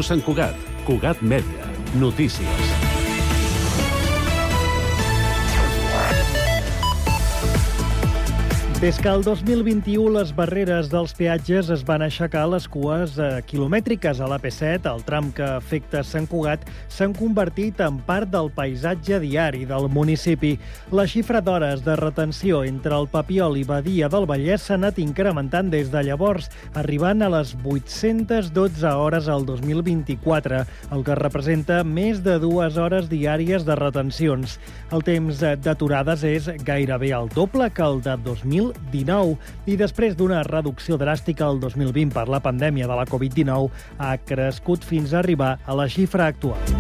Ràdio Sant Cugat. Cugat Mèdia. Notícies. Des que el 2021 les barreres dels peatges es van aixecar, les cues quilomètriques a l'AP7, el tram que afecta Sant Cugat, s'han convertit en part del paisatge diari del municipi. La xifra d'hores de retenció entre el Papiol i Badia del Vallès s'ha anat incrementant des de llavors, arribant a les 812 hores al 2024, el que representa més de 2 hores diàries de retencions. El temps d'aturades és gairebé el doble que el de 2019 i després d'una reducció dràstica el 2020 per la pandèmia de la Covid-19 ha crescut fins a arribar a la xifra actual.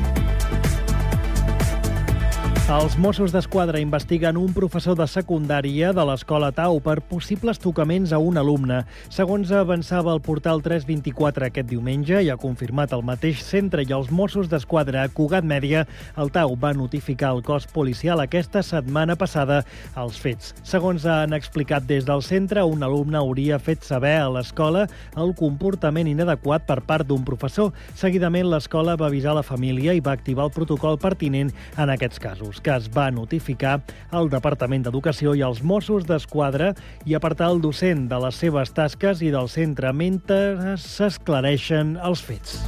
Els Mossos d'Esquadra investiguen un professor de secundària de l'Escola Tau per possibles tocaments a un alumne. Segons avançava el portal 324 aquest diumenge i ha confirmat el mateix centre i els Mossos d'Esquadra a Cugat Mèdia, el Tau va notificar al cos policial aquesta setmana passada els fets. Segons han explicat des del centre, un alumne hauria fet saber a l'escola el comportament inadequat per part d'un professor. Seguidament, l'escola va avisar la família i va activar el protocol pertinent en aquests casos, que es va notificar al Departament d'Educació i als Mossos d'Esquadra i apartar el docent de les seves tasques i del centre mentre s'esclareixen els fets.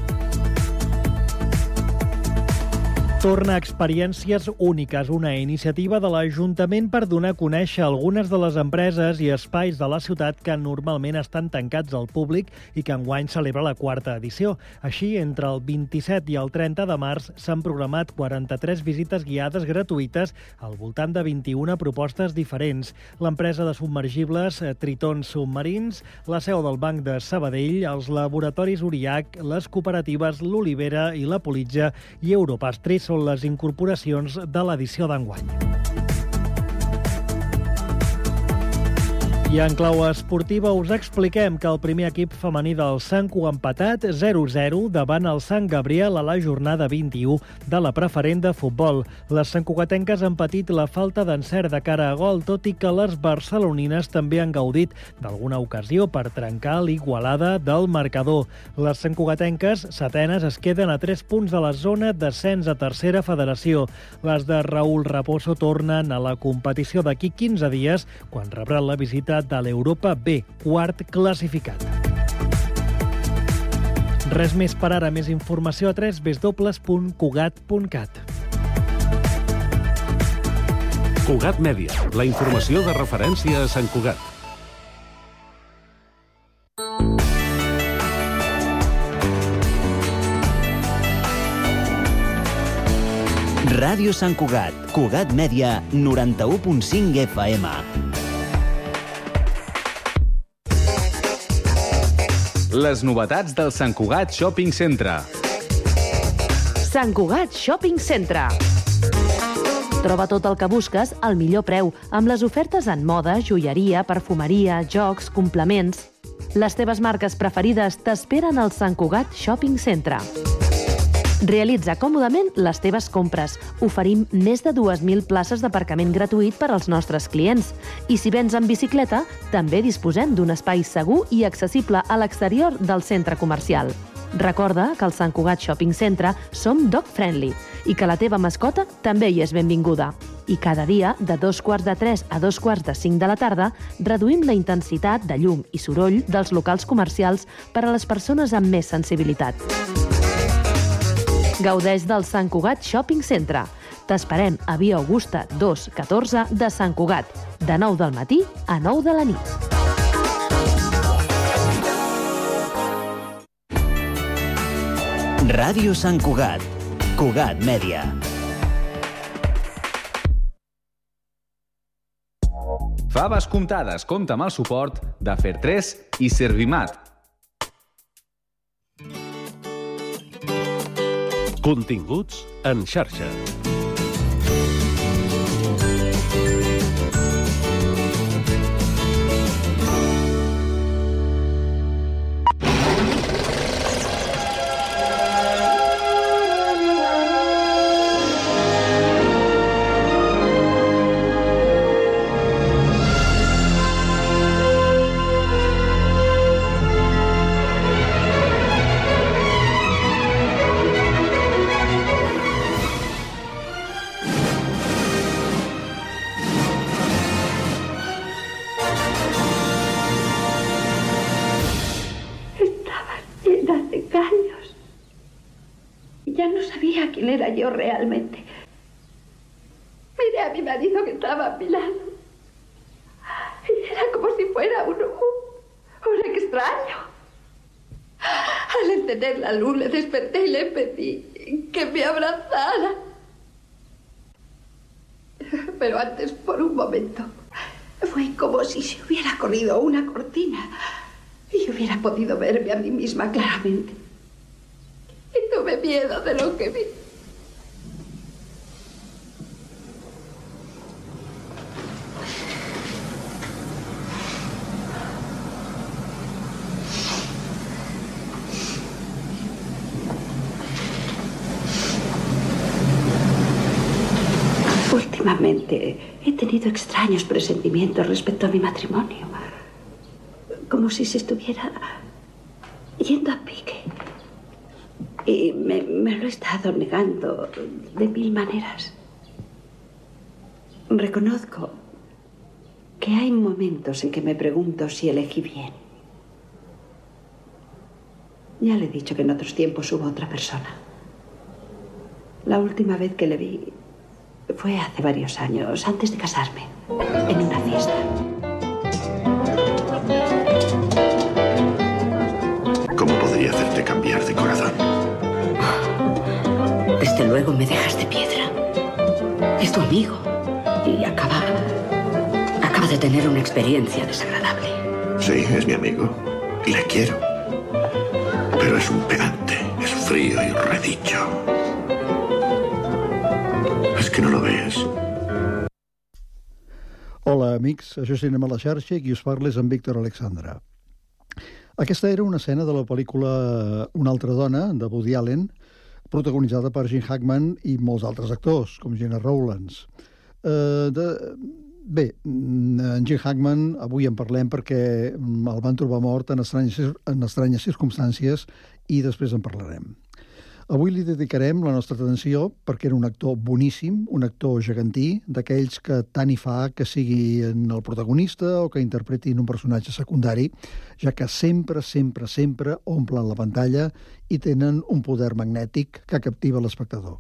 Torna a Experiències Úniques, una iniciativa de l'Ajuntament per donar a conèixer algunes de les empreses i espais de la ciutat que normalment estan tancats al públic i que enguany celebra la 4ª edició. Així, entre el 27 i el 30 de març s'han programat 43 visites guiades gratuïtes al voltant de 21 propostes diferents. L'empresa de submergibles Tritons Submarins, la seu del Banc de Sabadell, els laboratoris Uriac, les cooperatives L'Olivera i la Politja i Europastris són les incorporacions de l'edició d'enguany. I en clau esportiva us expliquem que el primer equip femení del Sant Cugat ha empatat 0-0 davant el Sant Gabriel a la jornada 21 de la preferent de futbol. Les santcugatenques han patit la falta d'encert de cara a gol, tot i que les barcelonines també han gaudit d'alguna ocasió per trencar l'igualada del marcador. Les santcugatenques, setenes, es queden a 3 punts de la zona d'ascens a tercera federació. Les de Raúl Raposo tornen a la competició d'aquí 15 dies, quan rebran la visita de l'Europa B, quart classificat. Res més per ara, més informació a www.cugat.cat. Cugat Mèdia, la informació de referència a Sant Cugat. Ràdio Sant Cugat, Cugat Mèdia, 91.5 FM. Les novetats del Sant Cugat Shopping Centre. Sant Cugat Shopping Centre. Troba tot el que busques al millor preu, amb les ofertes en moda, joieria, perfumeria, jocs, complements. Les teves marques preferides t'esperen al Sant Cugat Shopping Centre. Realitza còmodament les teves compres. Oferim més de 2.000 places d'aparcament gratuït per als nostres clients. I si vens en bicicleta, també disposem d'un espai segur i accessible a l'exterior del centre comercial. Recorda que al Sant Cugat Shopping Centre som dog friendly i que la teva mascota també hi és benvinguda. I cada dia, de 2:45 a 2:45 de la tarda, reduïm la intensitat de llum i soroll dels locals comercials per a les persones amb més sensibilitat. Gaudeix del Sant Cugat Shopping Centre. T'esperem a Via Augusta 214 de Sant Cugat, de 9 del matí a 9 de la nit. Ràdio Sant Cugat, Cugat Mèdia. Faves comptades compta amb el suport de Fer3 i Servimat. Continguts en xarxa. Ya no sabía quién era yo realmente. Miré a mi marido que estaba a mi lado. Y era como si fuera un extraño. Al encender la luz le desperté y le pedí que me abrazara. Pero antes, por un momento, fue como si se hubiera corrido una cortina y hubiera podido verme a mí misma claramente. Y tuve miedo de lo que vi. Últimamente he tenido extraños presentimientos respecto a mi matrimonio. Como si se estuviera yendo a pique. Y me lo he estado negando de mil maneras. Reconozco que hay momentos en que me pregunto si elegí bien. Ya le he dicho que en otros tiempos hubo otra persona. La última vez que le vi fue hace varios años, antes de casarme, en una fiesta. ¿Cómo podría hacerte cambiar de corazón? Desde luego me dejas de piedra. Es tu amigo y acaba de tener una experiencia desagradable. Sí, es mi amigo y le quiero. Pero es un pedante, es frío y un redicho. És que no lo ves. Hola, amics. Això és Cinema a la xarxa i qui us parla és en Víctor Alexandra. Aquesta era una escena de la pel·lícula Una altra dona, de Woody Allen, protagonitzada per Gene Hackman i molts altres actors, com Gena Rowlands. Bé, en Gene Hackman avui en parlem perquè el van trobar mort en estranyes circumstàncies i després en parlarem. Avui li dedicarem la nostra atenció perquè era un actor boníssim, un actor gegantí, d'aquells que tant hi fa que sigui el protagonista o que interpretin un personatge secundari, ja que sempre omplen la pantalla i tenen un poder magnètic que captiva l'espectador.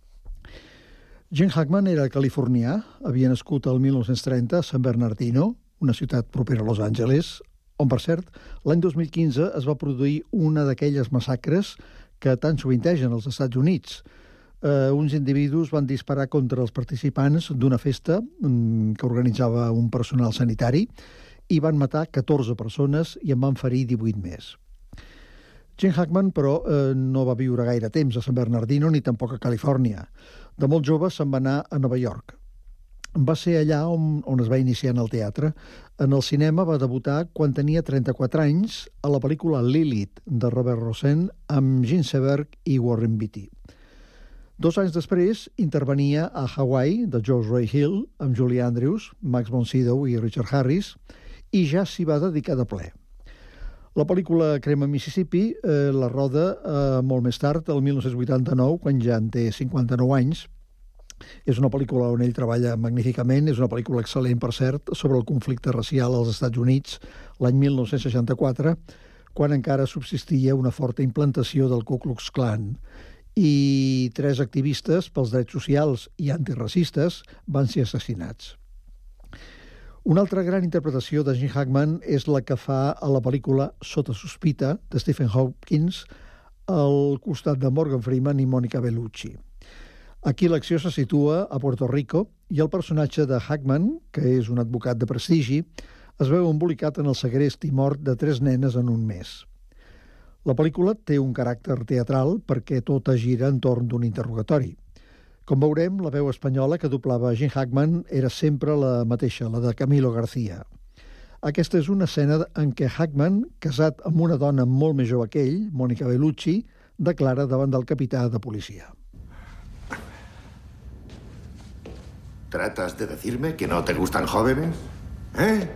Gene Hackman era californià, havia nascut el 1930 a San Bernardino, una ciutat propera a Los Angeles, on, per cert, l'any 2015 es va produir una d'aquelles massacres que tant sovintegen als Estats Units. Uns individus van disparar contra els participants d'una festa que organitzava un personal sanitari i van matar 14 persones i en van ferir 18 més. Gene Hackman, però, no va viure gaire temps a San Bernardino ni tampoc a Califòrnia. De molt jove se'n va anar a Nova York. Va ser allà on es va iniciar en el teatre. En el cinema va debutar quan tenia 34 anys a la pel·lícula Lilith, de Robert Rosen, amb Gene Seberg i Warren Beatty. 2 anys després intervenia a Hawaii, de George Roy Hill, amb Julie Andrews, Max von Sydow i Richard Harris, i ja s'hi va dedicar de ple. La pel·lícula Crema Mississippi la roda molt més tard, el 1989, quan ja en té 59 anys. És una pel·lícula on ell treballa magníficament, és una pel·lícula excel·lent, per cert, sobre el conflicte racial als Estats Units l'any 1964, quan encara subsistia una forta implantació del Ku Klux Klan. I 3 activistes pels drets socials i antiracistes van ser assassinats. Una altra gran interpretació de Gene Hackman és la que fa a la pel·lícula Sota sospita, de Stephen Hopkins, al costat de Morgan Freeman i Monica Bellucci. Aquí l'acció se situa a Puerto Rico i el personatge de Hackman, que és un advocat de prestigi, es veu embolicat en el segrest i mort de 3 nenes en un mes. La pel·lícula té un caràcter teatral perquè tot gira entorn d'un interrogatori. Com veurem, la veu espanyola que doblava Gene Hackman era sempre la mateixa, la de Camilo García. Aquesta és una escena en què Hackman, casat amb una dona molt més jove que ell, Monica Bellucci, declara davant del capità de policia. ¿Tratas de decirme que no te gustan jóvenes? ¿Eh?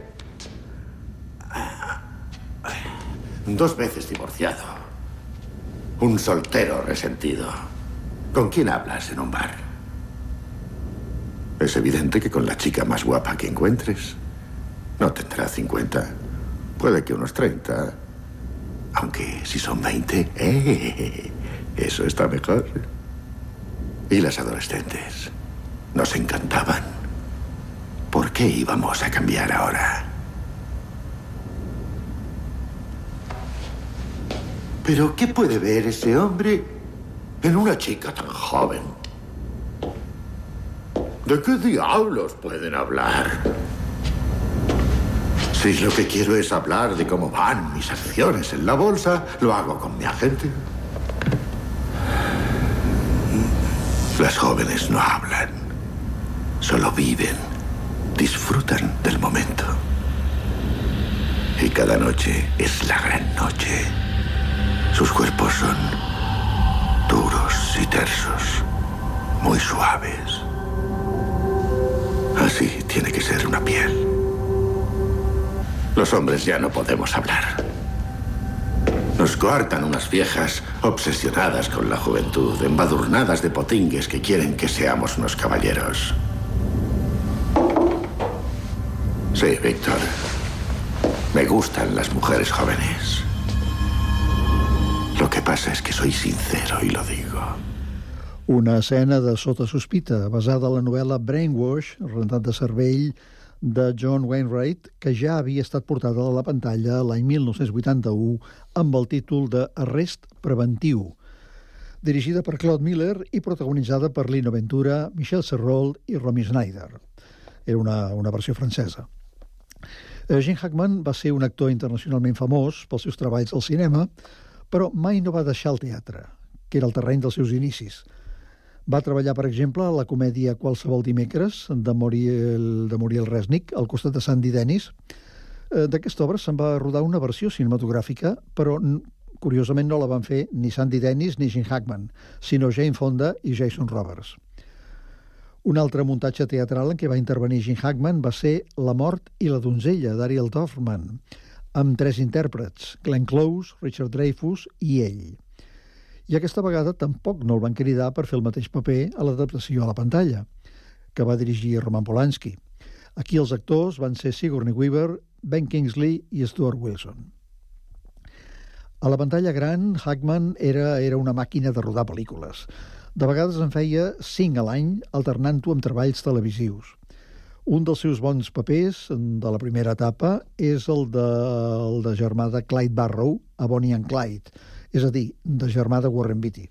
2 veces divorciado. Un soltero resentido. ¿Con quién hablas en un bar? Es evidente que con la chica más guapa que encuentres. No tendrá 50. Puede que unos 30. Aunque si son 20, eso está mejor. Y las adolescentes nos encantaban. ¿Por qué íbamos a cambiar ahora? ¿Pero qué puede ver ese hombre en una chica tan joven? ¿De qué diablos pueden hablar? Si lo que quiero es hablar de cómo van mis acciones en la bolsa, lo hago con mi agente. Las jóvenes no hablan, solo viven, disfrutan del momento. Y cada noche es la gran noche. Sus cuerpos son duros y tersos, muy suaves. Así tiene que ser una piel. Los hombres ya no podemos hablar. Nos coartan unas viejas obsesionadas con la juventud, embadurnadas de potingues que quieren que seamos unos caballeros. Sí, Víctor. Me gustan las mujeres jóvenes. Lo que pasa es que soy sincero y lo digo. Una escena de Sota sospita, basada en la novel·la Brainwash, rentat de cervell, de John Wainwright, que ja havia estat portada a la pantalla l'any 1981 amb el títol de Arrest preventiu, dirigida per Claude Miller i protagonitzada per Lino Ventura, Michel Serrault i Romy Schneider. Era una versió francesa. Gene Hackman va ser un actor internacionalment famós pels seus treballs al cinema, però mai no va deixar el teatre, que era el terreny dels seus inicis. Va treballar, per exemple, a la comèdia Qualsevol dimecres, de Muriel Resnick, al costat de Sandy Dennis. D'aquesta obra se'n va rodar una versió cinematogràfica, però, curiosament, no la van fer ni Sandy Dennis ni Gene Hackman, sinó Jane Fonda i Jason Roberts. Un altre muntatge teatral en què va intervenir Gene Hackman va ser La mort i la donzella, d'Ariel Dorfman, amb 3 intèrprets, Glenn Close, Richard Dreyfuss i ell. I aquesta vegada tampoc no el van cridar per fer el mateix paper a l'adaptació a la pantalla, que va dirigir Roman Polanski. Aquí els actors van ser Sigourney Weaver, Ben Kingsley i Stuart Wilson. A la pantalla gran, Hackman era una màquina de rodar pel·lícules. De vegades en feia 5 a l'any, alternant-ho amb treballs televisius. Un dels seus bons papers de la primera etapa és el de germà de Clyde Barrow a Bonnie and Clyde, és a dir, de germà de Warren Beatty.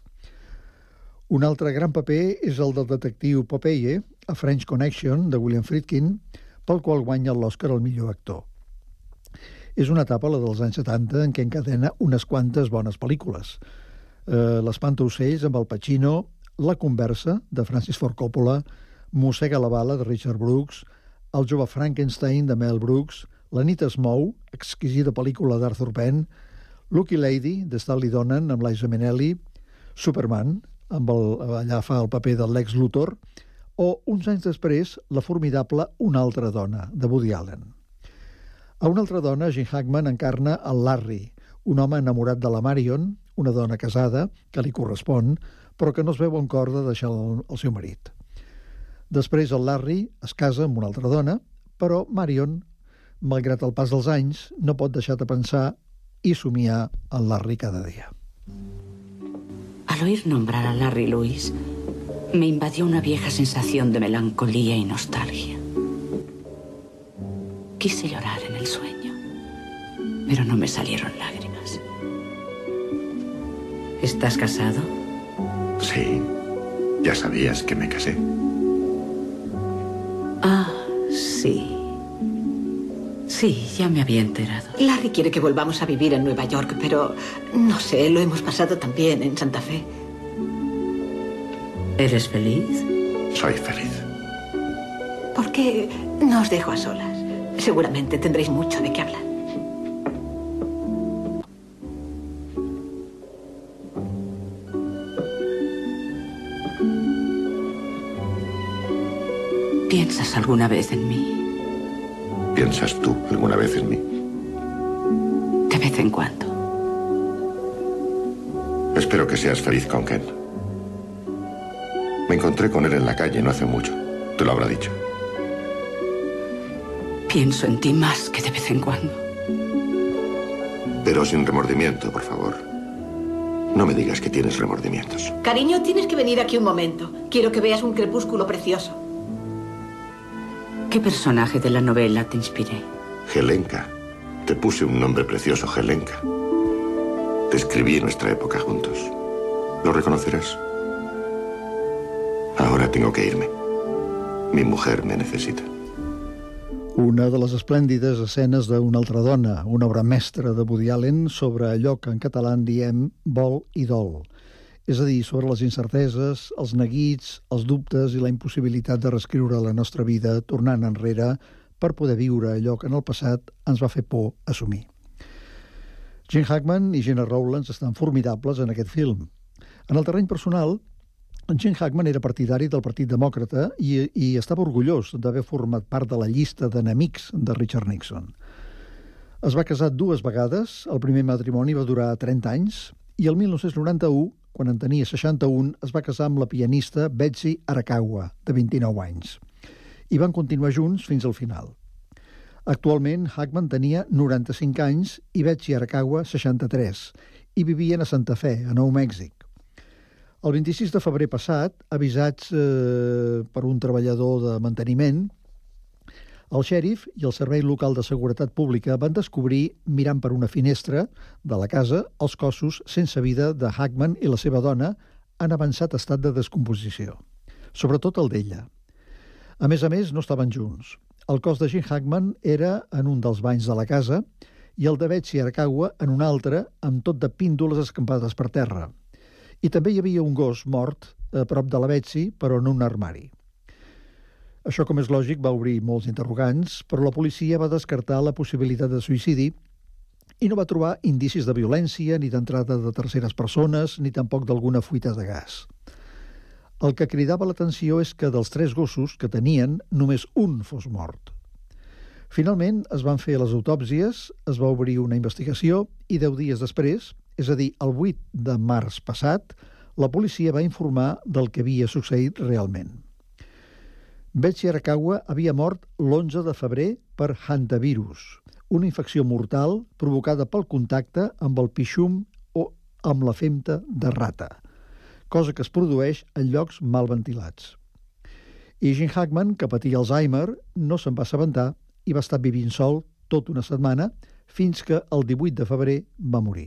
Un altre gran paper és el del detectiu Popeye, a French Connection, de William Friedkin, pel qual guanya l'Oscar al millor actor. És una etapa, la dels anys 70, en què encadena unes quantes bones pel·lícules. L'Espantaocells amb Al Pacino, La conversa, de Francis Ford Coppola, Mossega la bala, de Richard Brooks, El jove Frankenstein, de Mel Brooks, La nit es mou, exquisida pel·lícula d'Arthur Penn, Lucky Lady, de Stanley Donen, amb Liza Minnelli, Superman, allà fa el paper del Lex Luthor, o, uns anys després, la formidable Una altra dona, de Woody Allen. A Una altra dona, Gene Hackman encarna el Larry, un home enamorat de la Marion, una dona casada, que li correspon, però que no es veu amb cor de deixar el seu marit. Després el Larry es casa amb una altra dona, però Marion, malgrat el pas dels anys, no pot deixar de pensar y somiar al Larry cada día. Al oír nombrar a Larry Lewis, me invadió una vieja sensación de melancolía y nostalgia. Quise llorar en el sueño, pero no me salieron lágrimas. ¿Estás casado? Sí, ya sabías que me casé. Ah, sí. Sí, ya me había enterado. Larry quiere que volvamos a vivir en Nueva York, pero no sé, lo hemos pasado tan bien en Santa Fe. ¿Eres feliz? Soy feliz. ¿Por qué no os dejo a solas? Seguramente tendréis mucho de qué hablar. ¿Piensas alguna vez en mí? ¿Piensas tú alguna vez en mí? De vez en cuando. Espero que seas feliz con Ken. Me encontré con él en la calle no hace mucho. Te lo habrá dicho. Pienso en ti más que de vez en cuando. Pero sin remordimiento, por favor. No me digas que tienes remordimientos. Cariño, tienes que venir aquí un momento. Quiero que veas un crepúsculo precioso. ¿Qué personaje de la novela te inspiré? Helenka. Te puse un nombre precioso, Helenka. Describí nuestra época juntos. ¿Lo reconocerás? Ahora tengo que irme. Mi mujer me necesita. Una de les esplèndides escenes d'Una altra dona, una obra mestra de Woody Allen sobre allò que en català en diem vol i dol. És a dir, sobre les incerteses, els neguits, els dubtes i la impossibilitat de reescriure la nostra vida tornant enrere per poder viure allò que en el passat ens va fer por assumir. Gene Hackman i Gena Rowlands estan formidables en aquest film. En el terreny personal, Gene Hackman era partidari del Partit Demòcrata i estava orgullós d'haver format part de la llista d'enemics de Richard Nixon. Es va casar 2 vegades, el primer matrimoni va durar 30 anys, i el 1991, quan en tenia 61, es va casar amb la pianista Betsy Arakawa, de 29 anys. I van continuar junts fins al final. Actualment, Hackman tenia 95 anys i Betsy Arakawa 63, i vivien a Santa Fe, a Nou Mèxic. El 26 de febrer passat, avisats per un treballador de manteniment, el xèrif i el Servei Local de Seguretat Pública van descobrir, mirant per una finestra de la casa, els cossos sense vida de Hackman i la seva dona en avançat estat de descomposició, sobretot el d'ella. A més, no estaven junts. El cos de Gene Hackman era en un dels banys de la casa i el de Betsy Arakawa en un altre, amb tot de píndoles escampades per terra. I també hi havia un gos mort a prop de la Betsy, però en un armari. Això, com és lògic, va obrir molts interrogants, però la policia va descartar la possibilitat de suïcidi i no va trobar indicis de violència, ni d'entrada de terceres persones, ni tampoc d'alguna fuita de gas. El que cridava l'atenció és que dels 3 gossos que tenien, només un fos mort. Finalment, es van fer les autòpsies, es va obrir una investigació i 10 dies després, és a dir, el 8 de març passat, la policia va informar del que havia succeït realment. Betsy Arakawa havia mort l'11 de febrer per hantavirus, una infecció mortal provocada pel contacte amb el pixum o amb la femta de rata, cosa que es produeix en llocs mal ventilats. I Gene Hackman, que patia Alzheimer, no se'n va assabentar i va estar vivint sol tota una setmana fins que el 18 de febrer va morir.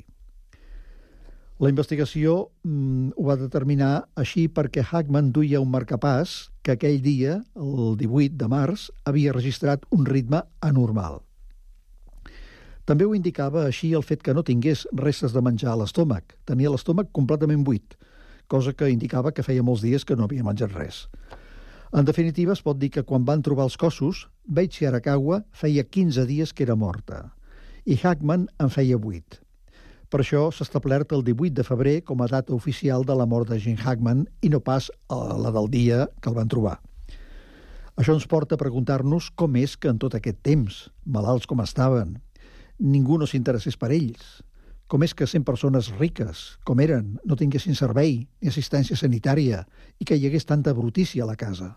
La investigació ho va determinar així perquè Hackman duia un marcapàs que aquell dia, el 18 de març, havia registrat un ritme anormal. També ho indicava així el fet que no tingués restes de menjar a l'estómac. Tenia l'estómac completament buit, cosa que indicava que feia molts dies que no havia menjat res. En definitiva, es pot dir que quan van trobar els cossos, Betsy Arakawa feia 15 dies que era morta i Hackman en feia 8. Per això s'ha establert el 18 de febrer com a data oficial de la mort de Gene Hackman i no pas la del dia que el van trobar. Això ens porta a preguntar-nos com és que en tot aquest temps, malalts com estaven, ningú no s'interessés per ells. Com és que 100 persones riques, com eren, no tinguessin servei ni assistència sanitària i que hi hagués tanta brutícia a la casa.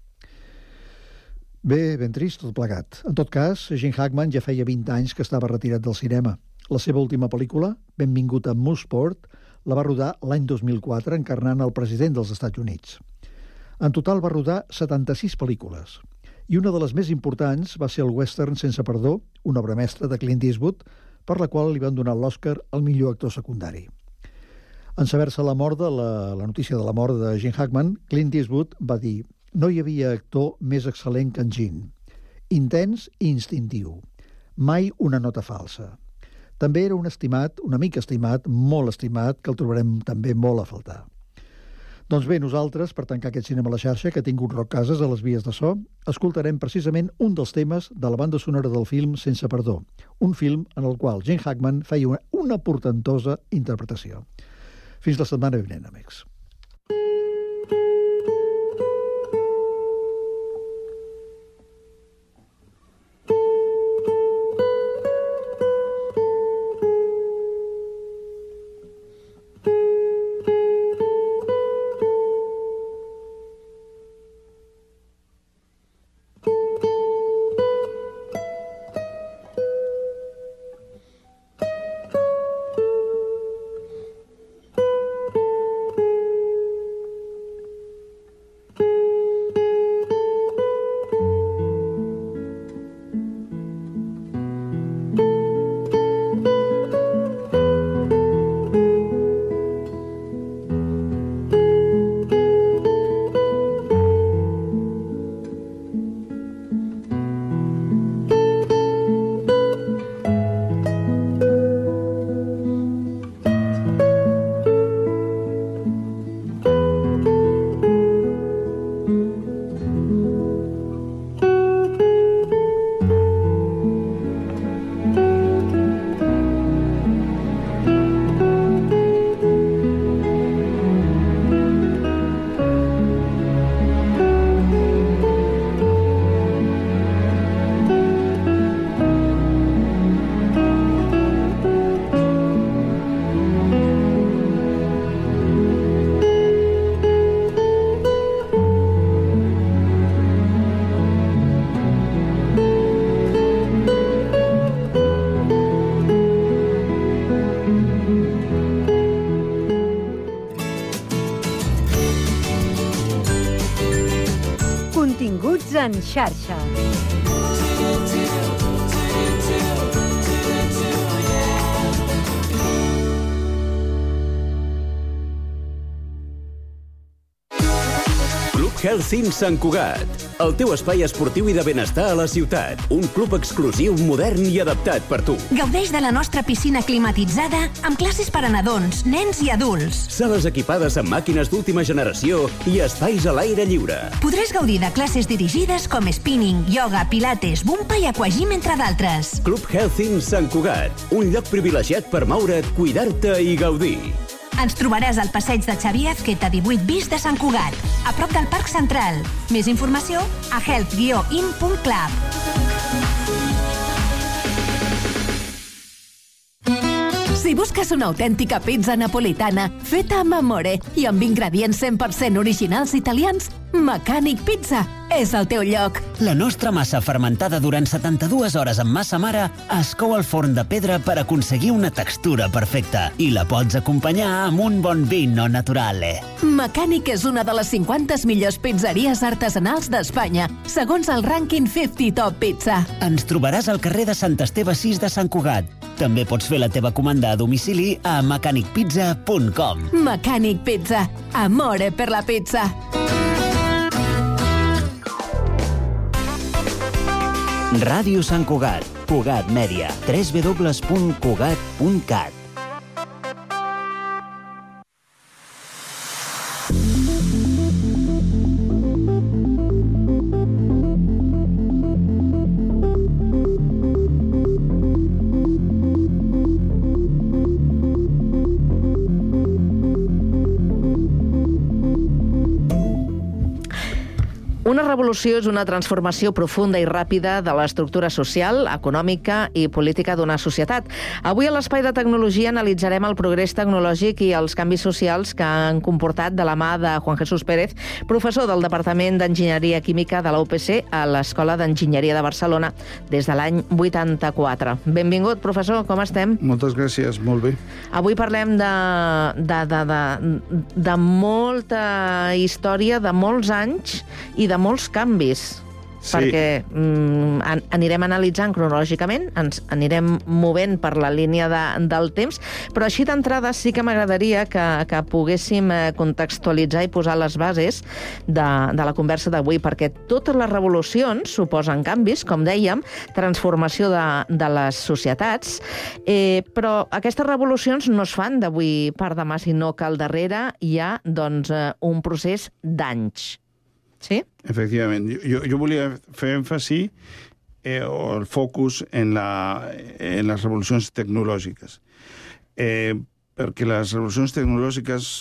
Bé, ben trist tot plegat. En tot cas, Gene Hackman ja feia 20 anys que estava retirat del cinema. La seva última pel·lícula, Benvingut a Mooseport, la va rodar l'any 2004 encarnant el president dels Estats Units. En total va rodar 76 pel·lícules. I una de les més importants va ser el western Sense perdó, una obra mestra de Clint Eastwood, per la qual li van donar l'Oscar al millor actor secundari. En saber-se la notícia de la mort de Gene Hackman, Clint Eastwood va dir: no hi havia actor més excel·lent que en Gene. Intens i instintiu. Mai una nota falsa. També era un estimat, un amic estimat, molt estimat, que el trobarem també molt a faltar. Doncs bé, nosaltres, per tancar aquest cinema a la xarxa, que ha tingut Roc Casas a les vies de so, escoltarem precisament un dels temes de la banda sonora del film Sense perdó, un film en el qual Gene Hackman feia una portentosa interpretació. Fins la setmana vinent, amics. Amics en xarxa. Healthin Sant Cugat, el teu espai esportiu i de benestar a la ciutat. Un club exclusiu, modern i adaptat per tu. Gaudeix de la nostra piscina climatitzada amb classes per a nadons, nens i adults. Sales equipades amb màquines d'última generació i espais a l'aire lliure. Podràs gaudir de classes dirigides com spinning, yoga, pilates, bumpa i aquagym, entre d'altres. Club Healthin Sant Cugat, un lloc privilegiat per moure't, cuidar-te i gaudir. Ens trobaràs al passeig de Xavier Azqueta 18 bis de Sant Cugat, a prop del Parc Central. Més informació a health-in.club. Si busques una autèntica pizza napolitana feta amb amore i amb ingredients 100% originals italians, Mecànic Pizza és el teu lloc. La nostra massa fermentada durant 72 hores amb massa mare es cou al forn de pedra per aconseguir una textura perfecta i la pots acompanyar amb un bon vino naturale. Mecànic és una de les 50 millors pizzeries artesanals d'Espanya, segons el rànquing 50 Top Pizza. Ens trobaràs al carrer de Sant Esteve 6 de Sant Cugat. També pots fer la teva comanda a domicili a mecanicpizza.com. Mecànic Pizza. Amore per la pizza. Ràdio Sant Cugat, Cugat Mèdia, www.cugat.cat. Una revolució és una transformació profunda i ràpida de l'estructura social, econòmica i política d'una societat. Avui a l'Espai de Tecnologia analitzarem el progrés tecnològic i els canvis socials que han comportat de la mà de Juan Jesús Pérez, professor del Departament d'Enginyeria Química de la UPC a l'Escola d'Enginyeria de Barcelona des de l'any 84. Benvingut, professor, com estem? Moltes gràcies, molt bé. Avui parlem de molta història, de molts anys i de molts canvis, sí. Perquè anirem analitzant cronològicament, ens anirem movent per la línia del temps, però així d'entrada sí que m'agradaria que poguéssim contextualitzar i posar les bases de la conversa d'avui, perquè totes les revolucions suposen canvis, com dèiem, transformació de les societats, però aquestes revolucions no es fan d'avui per demà, sinó que al darrere hi ha un procés d'anys. Sí? Efectivament. Jo volia fer èmfasi o el focus en les revolucions tecnològiques. Perquè les revolucions tecnològiques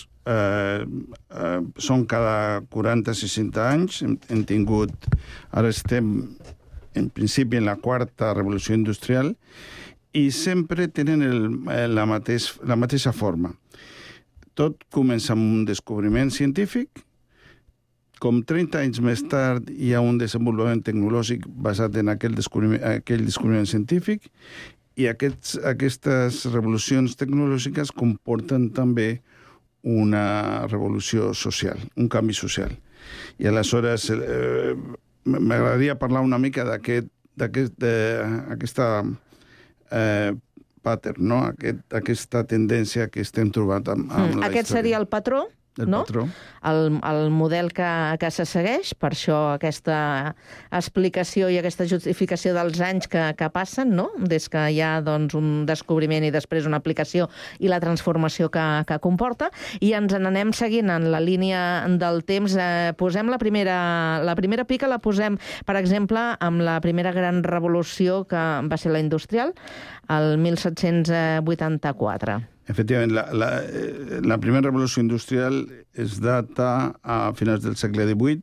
són cada 40-60 anys. Hem tingut... Ara estem, en principi, en la quarta revolució industrial i sempre tenen la mateixa forma. Tot comença amb un descobriment científic. Com 30 anys més tard hi ha un desenvolupament tecnològic basat en aquell descobriment científic i aquestes revolucions tecnològiques comporten també una revolució social, un canvi social. I aleshores m'agradaria parlar una mica d'aquesta pattern, no? Aquesta tendència que estem trobant amb la història. Aquest seria el patró? No? El model que se segueix, per això aquesta explicació i aquesta justificació dels anys que passen, no? Des que hi ha un descobriment i després una aplicació i la transformació que comporta, i ens n'anem seguint en la línia del temps. Posem la primera pica, la posem, per exemple, amb la primera gran revolució que va ser la industrial, el 1784. Efectivament, la primera revolució industrial es data a finals del segle XVIII,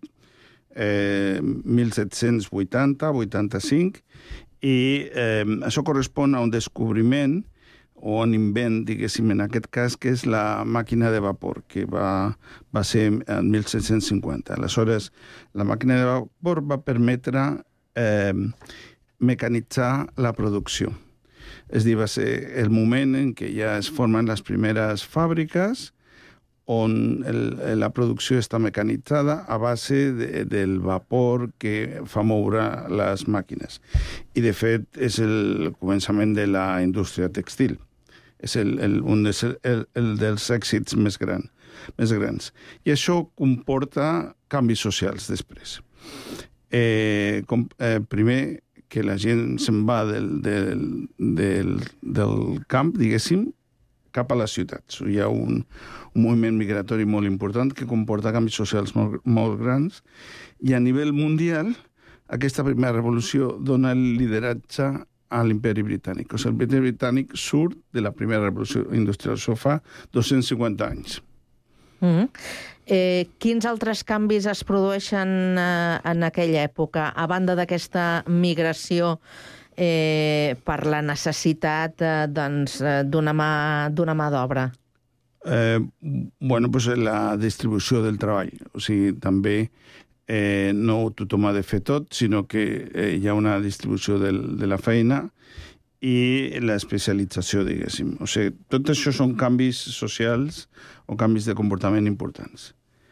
1780-85, i això correspon a un descobriment o un invent, diguéssim, en aquest cas, que és la màquina de vapor, que va ser en 1750. Aleshores, la màquina de vapor va permetre mecanitzar la producció. És a dir, va ser el moment en què ja es formen les primeres fàbriques on la producció està mecanitzada a base del vapor que fa moure les màquines. I, de fet, és el començament de la indústria textil. És un dels èxits més grans. I això comporta canvis socials després. Primer, que la gent se'n va del camp, diguéssim, cap a les ciutats. Hi ha un moviment migratori molt important que comporta canvis socials molt grans i a nivell mundial aquesta primera revolució dona el lideratge a l'imperi britànic. O sigui, l'imperi britànic surt de la primera revolució industrial. Això fa 250 anys. Quins altres canvis es produeixen en aquella època, a banda d'aquesta migració per la necessitat d'una mà d'obra? La distribució del treball. O sigui, també no tothom ha de fer tot, sinó que hi ha una distribució de la feina i l'especialització, diguéssim. O sigui, tot això són canvis socials o canvis de comportament importants.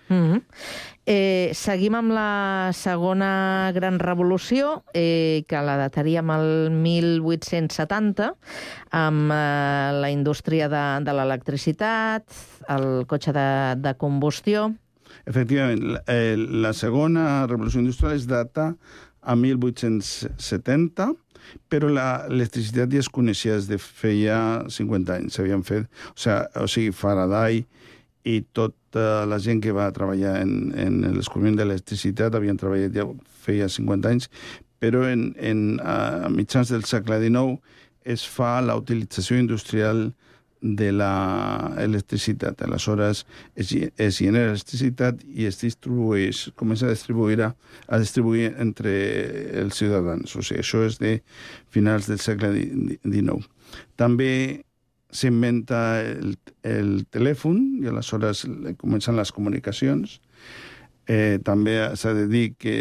Seguim amb la segona gran revolució, que la dataríem al 1870, amb la indústria de l'electricitat, el cotxe de combustió. Efectivament, la segona revolució industrial es data a 1870, però l'electricitat ja es coneixia des de feia 50 anys. S'havien fet, o sigui, Faraday i tota la gent que va treballar en el descobriment de l'electricitat havien treballat ja feia 50 anys, però a mitjans del segle XIX es fa la utilització industrial de l'electricitat. Aleshores es genera electricitat i es distribueix, comença a distribuir entre els ciutadans. O sigui, això és de finals del segle XIX. També s'inventa el telèfon i aleshores comencen les comunicacions. També s'ha de dir que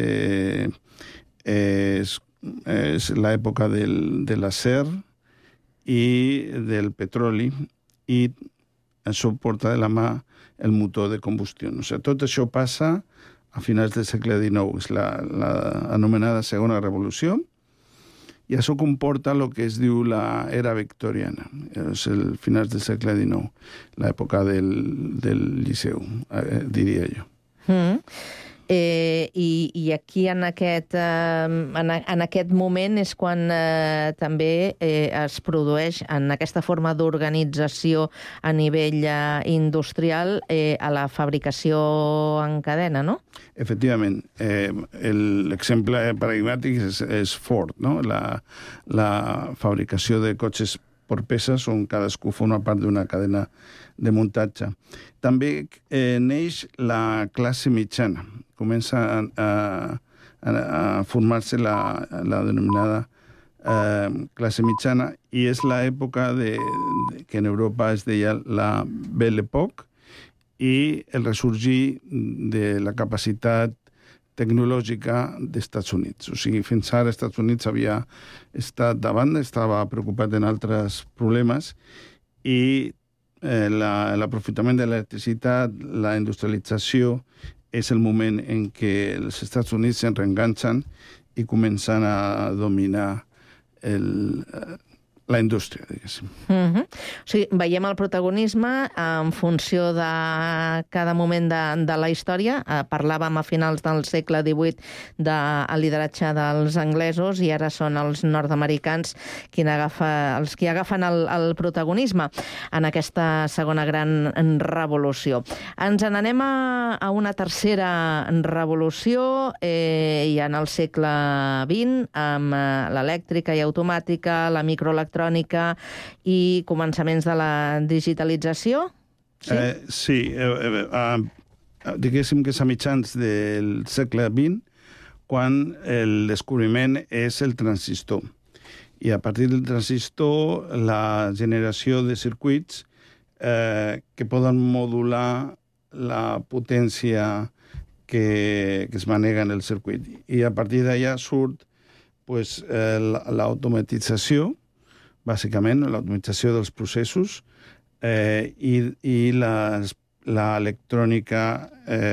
és l'època de l'acer i del petroli i això porta de la mà el motor de combustió. O sigui, tot això passa a finals del segle XIX. És l'anomenada segona revolució. I això comporta el que es diu l'era victoriana. És el finals del segle XIX, l'època del Liceu, diria jo. I aquí, en aquest moment, és quan també es produeix, en aquesta forma d'organització a nivell industrial, a la fabricació en cadena, no? Efectivament. L'exemple paradigmàtic és Ford, no? La fabricació de cotxes per peces on cadascú forma part d'una cadena de muntatge. També neix la classe mitjana. Comença a formar-se la denominada classe mitjana i és l'època que en Europa es deia la Belle Époque i el ressorgir de la capacitat tecnològica dels Estats Units. O sigui, fins ara els Estats Units havia estat davant, estava preocupat en altres problemes i l'aprofitament de l'electricitat, la industrialització, és el moment en què els Estats Units se'n reenganxen i comencen a dominar la indústria, diguéssim. O sigui, veiem el protagonisme en funció de cada moment de la història. Parlàvem a finals del segle XVIII del lideratge dels anglesos i ara són els nord-americans els qui agafen el protagonisme en aquesta segona gran revolució. Ens n'anem a una tercera revolució i en el segle XX amb l'elèctrica i automàtica, la microelectrònica i començaments de la digitalització? Sí, diguéssim que és a mitjans del segle XX quan el descobriment és el transistor. I a partir del transistor la generació de circuits que poden modular la potència que es manega en el circuit. I a partir d'allà surt l'automatització, bàsicament, l'automatització dels processos i les la electrònica,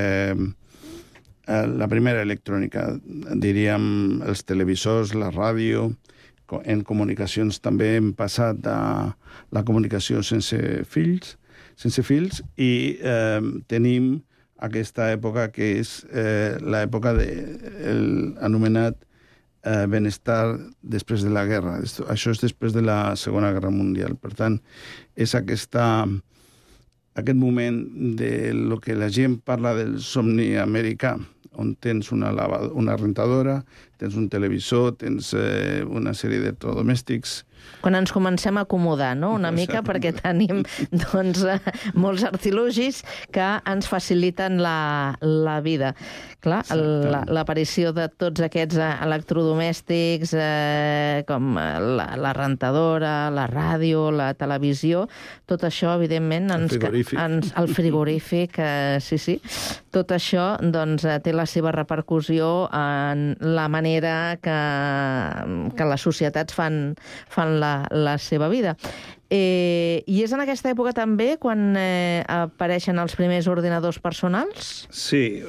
la primera electrònica, diríem els televisors, la ràdio. En comunicacions també hem passat a la comunicació sense fils, i tenim aquesta època que és l'època anomenat benestar després de la guerra. Això és després de la Segona Guerra Mundial. Per tant, és aquest moment de lo que la gent parla del somni americà, on tens una rentadora, tens un televisor, tens una sèrie d'electrodomèstics. Quan ens comencem a acomodar, no?, una mica, perquè tenim doncs, molts artilugis que ens faciliten la vida. Clar, l'aparició de tots aquests electrodomèstics, com la rentadora, la ràdio, la televisió, tot això, evidentment... El frigorífic, sí. Tot això doncs, té la seva repercussió en la manera que les societats fan la seva vida. I és en aquesta època també quan apareixen els primers ordinadors personals? Sí,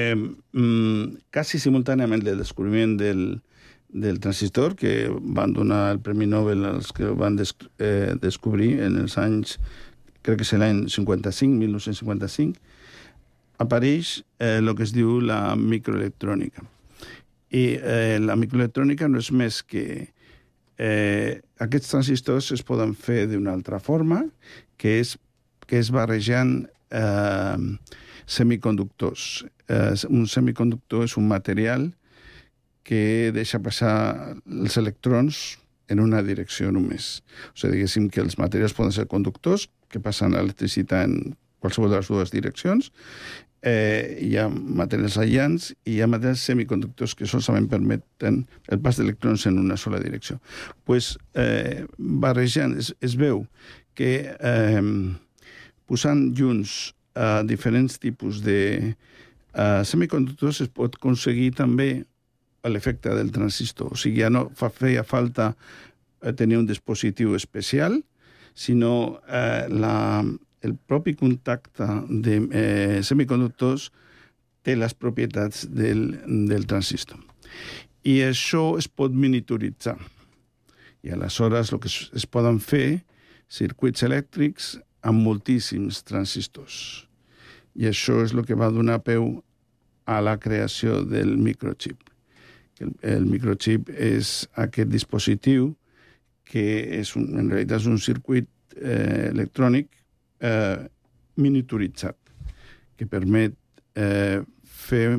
quasi simultàniament del descobriment del transistor, que van donar el Premi Nobel als que van descobrir en els anys, crec que és l'any 1955, apareix el que es diu la microelectrònica. I la microelectrònica no és més que aquests transistors es poden fer d'una altra forma, que és barrejant semiconductors. Un semiconductor és un material que deixa passar els electrons en una direcció només. O sigui, diguéssim que els materials poden ser conductors, que passen electricitat en qualsevol de les dues direccions. Hi ha materials aïllants i hi ha materials semiconductors que solament permeten el pas d'electrons en una sola direcció. Pues, barrejant, es veu que posant junts diferents tipus de semiconductors es pot aconseguir també l'efecte del transistor. O sigui, ja no feia falta tenir un dispositiu especial, sinó el propi contacte de semiconductors té les propietats del transistor. I això es pot miniaturitzar. I aleshores el que es poden fer circuits elèctrics amb moltíssims transistors. I això és el que va donar peu a la creació del microchip. El microchip és aquest dispositiu que en realitat és un circuit electrònic miniaturitzat, que permet fer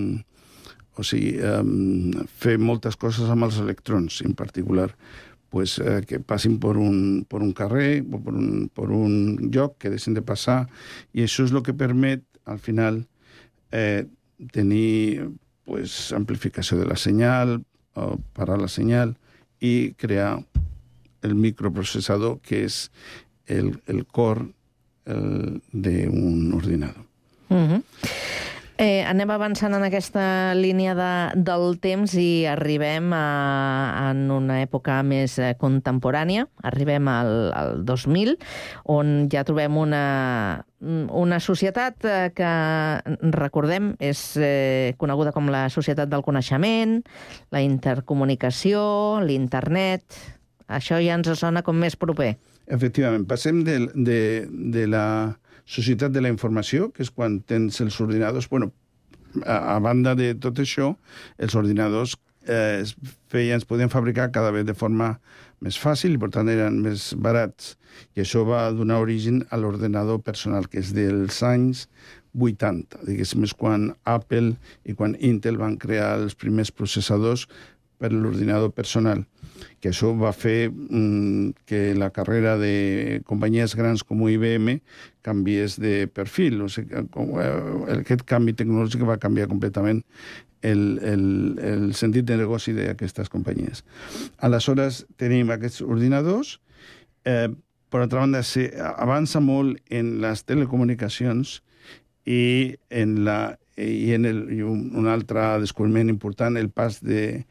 moltes coses amb els electrons, en particular que passin per un carrer o per un lloc que deixen de passar, i això és el que permet, al final, tenir amplificació de la senyal, parar la senyal i crear el microprocessador, que és el cor d'un ordinador. Anem avançant en aquesta línia del temps i arribem en una època més contemporània. Arribem al 2000, on ja trobem una societat que, recordem, és coneguda com la societat del coneixement, la intercomunicació, l'internet. Això ja ens sona com més proper. Efectivament, passem de la societat de la informació, que és quan tens els ordinadors. Bueno, a banda de tot això, els ordinadors es podien fabricar cada vegada de forma més fàcil i, per tant, eren més barats. I això va donar origen a l'ordenador personal, que és dels anys 80. Diguéssim, és quan Apple i quan Intel van crear els primers processadors per l'ordinador personal, que això va fer que la carrera de companyies grans com IBM canviés de perfil. O sigui, aquest canvi tecnològic va canviar completament el sentit de negoci d'aquestes companyies. Aleshores, tenim aquests ordinadors. Per altra banda, avança molt en les telecomunicacions i un altre descobriment important, el pas de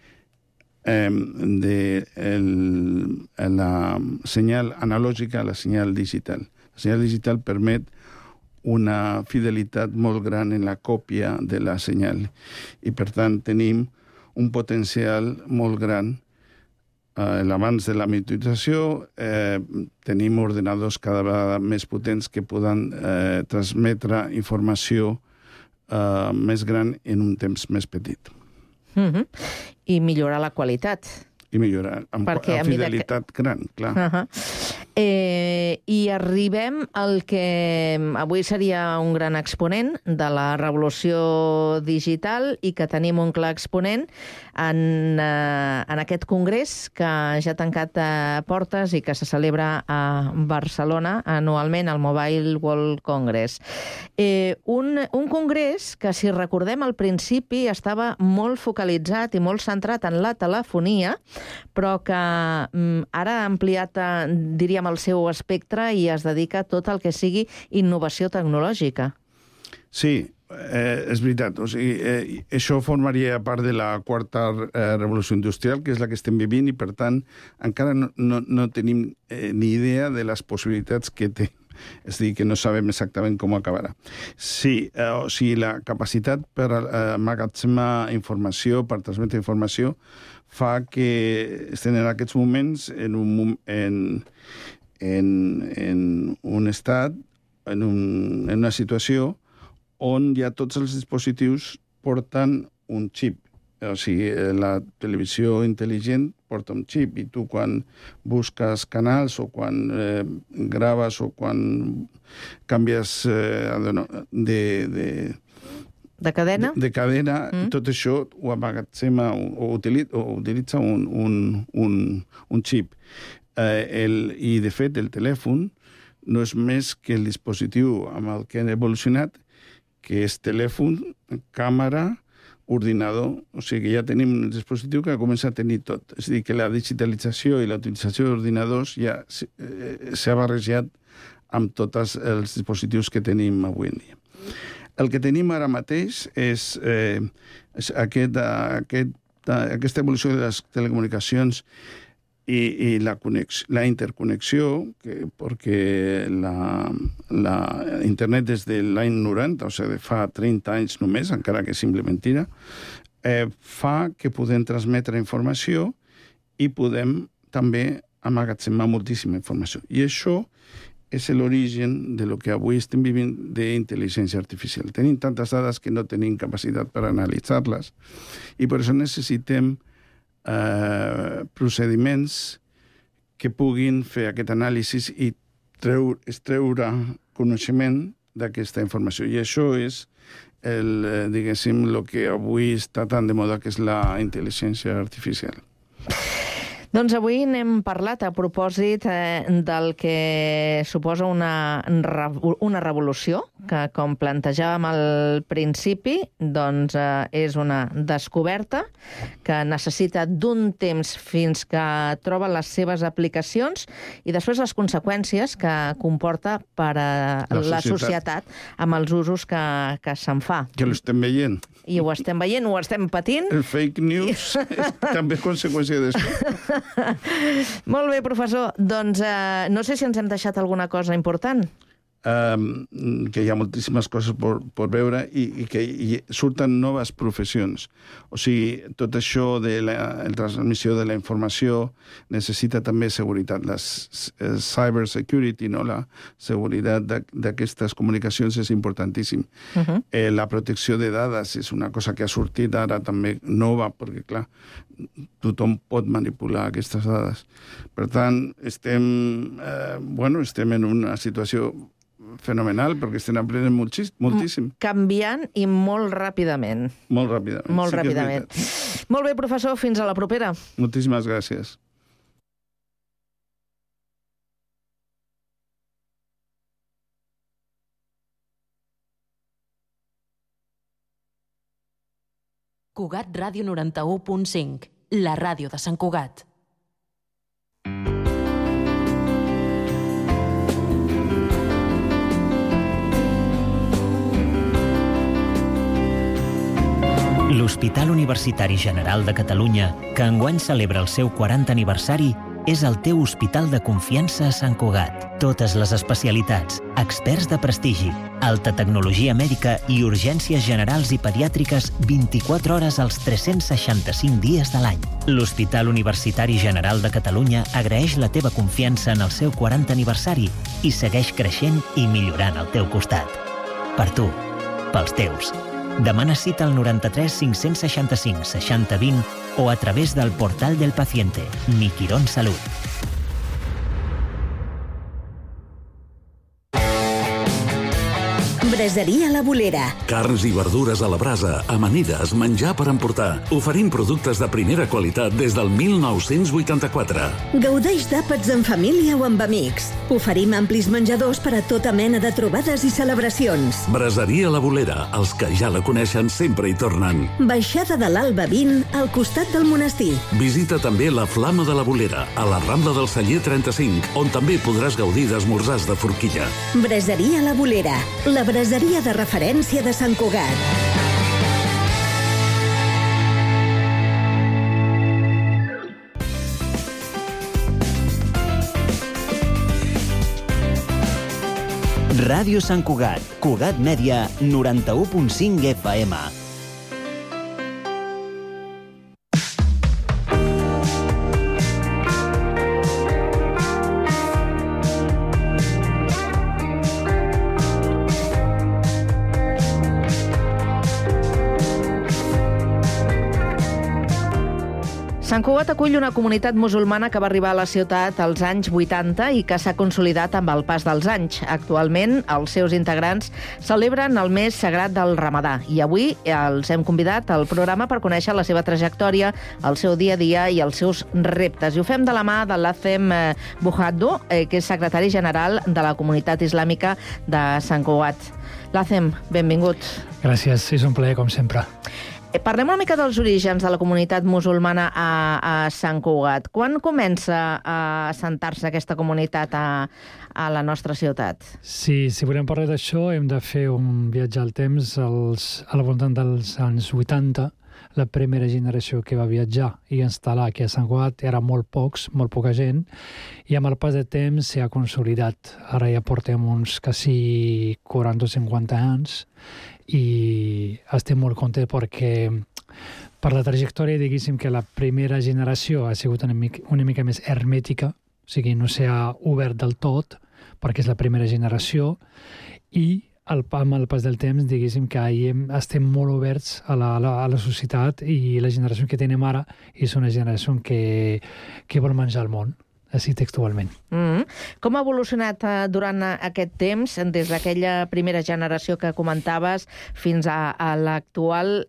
la senyal analògica a la senyal digital. La senyal digital permet una fidelitat molt gran en la còpia de la senyal. I, per tant, tenim un potencial molt gran. Abans de la miniaturització tenim ordenadors cada vegada més potents que poden transmetre informació més gran en un temps més petit. I millorar la qualitat. I millorar amb fidelitat gran, clar. I arribem al que avui seria un gran exponent de la revolució digital i que tenim un clar exponent en aquest congrés que ja ha tancat portes i que se celebra a Barcelona anualment, el Mobile World Congress. Un congrés que, si recordem, al principi estava molt focalitzat i molt centrat en la telefonia, però que ara ha ampliat, diríem, el seu espectre i es dedica a tot el que sigui innovació tecnològica. Sí, és veritat. O sigui, això formaria part de la quarta revolució industrial, que és la que estem vivint, i, per tant, encara no tenim ni idea de les possibilitats que té. És a dir, que no sabem exactament com acabarà. Sí, o sigui, la capacitat per emmagatzemar informació, per transmetre informació, fa que estem en aquests moments en un estat, en una situació on ja tots els dispositius porten un xip. O sigui, la televisió intel·ligent porta un xip i tu quan busques canals o quan graves o quan canvies de cadena, tot això ho emmagatzema o utilitza un xip. I, de fet, el telèfon no és més que el dispositiu amb el que han evolucionat, que és telèfon, càmera, ordinador. O sigui, ja tenim un dispositiu que comença a tenir tot. És a dir, que la digitalització i la utilització d'ordinadors ja s'ha barrejat amb tots els dispositius que tenim avui en dia. El que tenim ara mateix és aquesta evolució de les telecomunicacions i la interconnexió, perquè la internet des de l'any 90, o sigui, fa 30 anys només, encara que sembla mentira, fa que podem transmetre informació i podem també emmagatzemar moltíssima informació. I això és l'origen de lo que avui estem vivint d'intel·ligència artificial. Tenim tantes dades que no tenim capacitat per analitzar-les i per això necessitem procediments que puguin fer aquest anàlisi i extreure coneixement d'aquesta informació. I això és, diguéssim, el que avui està tan de moda, que és la intel·ligència artificial. Doncs avui n'hem parlat a propòsit del que suposa una revolució, que, com plantejàvem al principi, doncs és una descoberta que necessita d'un temps fins que troba les seves aplicacions i després les conseqüències que comporta per a la societat amb els usos que se'n fa. Que l'estem veient. I ho estem veient, ho estem patint. El fake news és també conseqüència d'això. Molt bé, professor. Doncs no sé si ens hem deixat alguna cosa important. Que hi ha moltíssimes coses per veure i que surten noves professions. O sigui, tot això de la transmissió de la informació necessita també seguretat. La cyber security, la seguretat d'aquestes comunicacions és importantíssim. La protecció de dades és una cosa que ha sortit ara també nova, perquè, clar, tothom pot manipular aquestes dades. Per tant, estem en una situació fenomenal, perquè estem aprenent moltíssim. Canviant i molt ràpidament. Molt ràpidament. Molt ràpidament. Molt bé, professor, fins a la propera. Moltíssimes gràcies. Cugat Ràdio 91.5, la ràdio de Sant Cugat. L'Hospital Universitari General de Catalunya, que enguany celebra el seu 40 aniversari, és el teu hospital de confiança a Sant Cugat. Totes les especialitats, Experts de prestigi, alta tecnologia mèdica i urgències generals i pediàtriques 24 hores als 365 dies de l'any. L'Hospital Universitari General de Catalunya agraeix la teva confiança en el seu 40 aniversari i segueix creixent i millorant al teu costat. Per tu, pels teus. Demana cita al 93 565 60 20 o a través del portal del paciente, Mi Quirón Salud. Braseria La Bolera. Carns i verdures a la brasa, amanides, menjar per emportar. Oferim productes de primera qualitat des del 1984. Gaudeix d'àpats en família o amb amics. Oferim amplis menjadors per a tota mena de trobades i celebracions. Braseria La Bolera, els que ja la coneixen sempre hi tornen. Baixada de l'Alba 20, al costat del monestir. Visita també la Flama de la Bolera, a la Rambla del Celler 35, on també podràs gaudir d'esmorzars de forquilla. Braseria La Bolera, la braseria de referència de Sant Cugat. Ràdio Sant Cugat, Cugat Mèdia, 91.5 FM. Sant Cugat acull una comunitat musulmana que va arribar a la ciutat als anys 80 i que s'ha consolidat amb el pas dels anys. Actualment, els seus integrants celebren el mes sagrat del Ramadà i avui els hem convidat al programa per conèixer la seva trajectòria, el seu dia a dia i els seus reptes. I ho fem de la mà de l'Azem Bouhaddo, que és secretari general de la Comunitat Islàmica de Sant Cugat. L'Azem, benvingut. Gràcies, és un plaer, com sempre. Parlem una mica dels orígens de la comunitat musulmana a Sant Cugat. Quan comença a assentar-se aquesta comunitat a la nostra ciutat? Sí, si volem parlar d'això hem de fer un viatge al temps a la voltant dels anys 80. La primera generació que va viatjar i instal·lar aquí a Sant Cugat era molt poca gent, i amb el pas de temps s'ha consolidat. Ara ja portem uns quasi 40 o 50 anys i estem molt contents perquè per la trajectòria, diguéssim que la primera generació ha sigut una mica més hermètica, o sigui, no s'ha obert del tot perquè és la primera generació, i amb el pas del temps, diguéssim que estem molt oberts a la societat, i la generació que tenim ara és una generació que vol menjar el món, així textualment. Com ha evolucionat durant aquest temps, des d'aquella primera generació que comentaves fins a l'actual?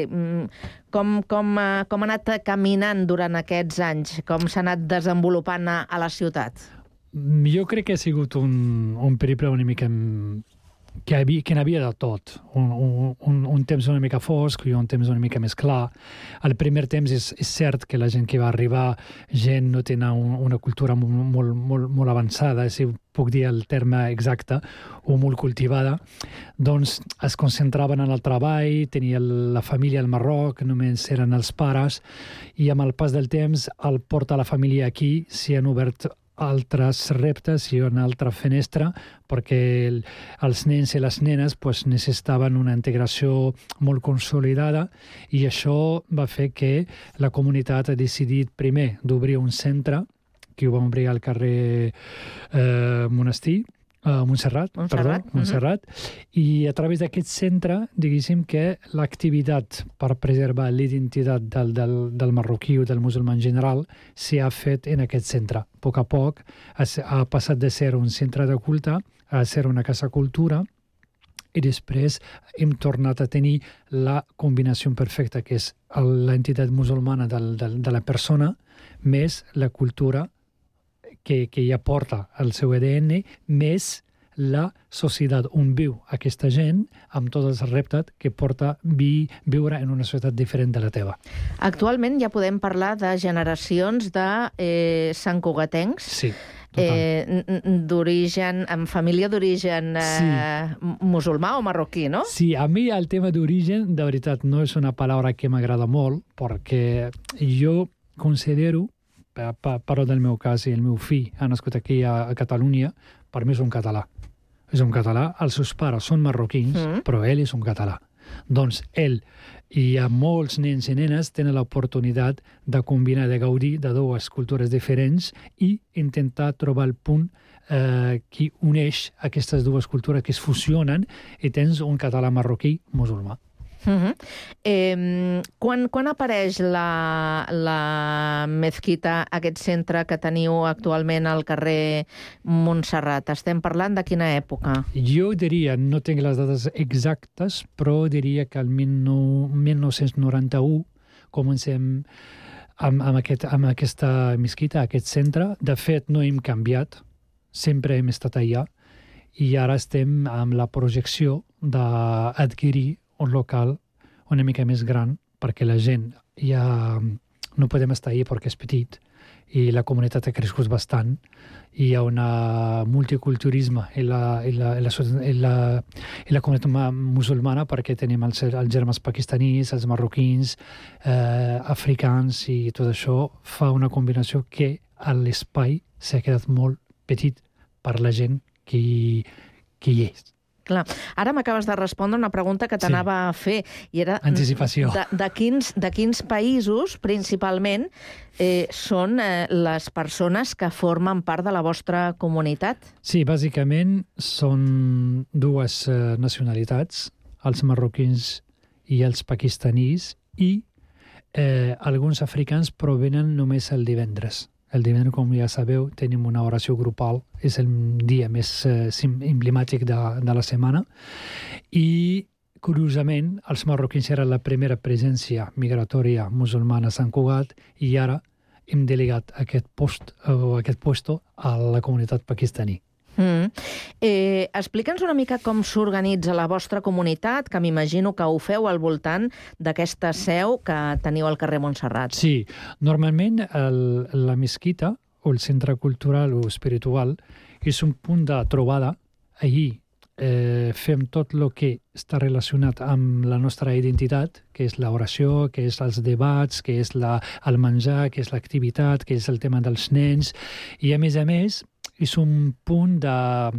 Com ha anat caminant durant aquests anys? Com s'ha anat desenvolupant a la ciutat? Jo crec que ha sigut un periple una mica que n'havia de tot. Un temps una mica fosc i un temps una mica més clar. Al primer temps és cert que la gent que va arribar, gent no tenia una cultura molt avançada, si puc dir el terme exacte, o molt cultivada, doncs es concentraven en el treball, tenia la família al Marroc, només eren els pares, i amb el pas del temps, al portar la família aquí, s'hi han obert altres reptes i una altra finestra, perquè els nens i les nenes necessitaven una integració molt consolidada, i això va fer que la comunitat ha decidit primer d'obrir un centre, que ho vam obrir al carrer Montserrat, i a través d'aquest centre, diguéssim que l'activitat per preservar l'identitat del marroquí o del musulmà en general s'ha fet en aquest centre. A poc ha passat de ser un centre de culte a ser una casa cultura, i després hem tornat a tenir la combinació perfecta, que és l'entitat musulmana de la persona més la cultura que ja porta el seu ADN, més la societat on viu aquesta gent, amb tots els reptes que porta viure en una societat diferent de la teva. Actualment ja podem parlar de generacions de santcugatencs. Sí. D'origen, amb família d'origen musulmà o marroquí, no? Sí, a mi el tema d'origen, de veritat, no és una paraula que m'agrada molt, perquè jo considero, parlo del meu cas, i el meu fill ha nascut aquí a Catalunya, per mi és un català. és un català, els seus pares són marroquins, però ell és un català. Doncs ell i molts nens i nenes tenen l'oportunitat de combinar, de gaudir de dues cultures diferents i intentar trobar el punt que uneix aquestes dues cultures que es fusionen i tens un català marroquí musulmà. Quan apareix la mezquita, aquest centre que teniu actualment al carrer Montserrat? Estem parlant de quina època? Jo diria, no tinc les dades exactes, però diria que el 1991 comencem amb aquesta mesquita, aquest centre. De fet, no hem canviat, sempre hem estat allà, i ara estem amb la projecció d'adquirir un local una mica més gran, perquè la gent ja no podem estar allà perquè és petit i la comunitat ha crescut bastant i hi ha un multiculturisme i la comunitat musulmana, perquè tenim els germans pakistanis, els marroquins, africans, i tot això fa una combinació que l'espai s'ha quedat molt petit per la gent que hi és. Clar. Ara m'acabes de respondre una pregunta que t'anava a fer, i era anticipació. De quins països, principalment, són les persones que formen part de la vostra comunitat? Sí, bàsicament són dues nacionalitats, els marroquins i els pakistanis, i alguns africans provenen només el divendres. El divendres, com ja sabeu, tenim una oració grupal, és el dia més emblemàtic de la setmana, i, curiosament, els marroquins eren la primera presència migratòria musulmana a Sant Cugat, i ara hem delegat aquest puesto a la comunitat pakistaní. Explica'ns una mica com s'organitza la vostra comunitat, que m'imagino que ho feu al voltant d'aquesta seu que teniu al carrer Montserrat. Sí, normalment la mesquita, o el centre cultural o espiritual, és un punt de trobada. Allí fem tot el que està relacionat amb la nostra identitat, que és l'oració, que és els debats, que és el menjar, que és l'activitat, que és el tema dels nens, i a més, és un punt de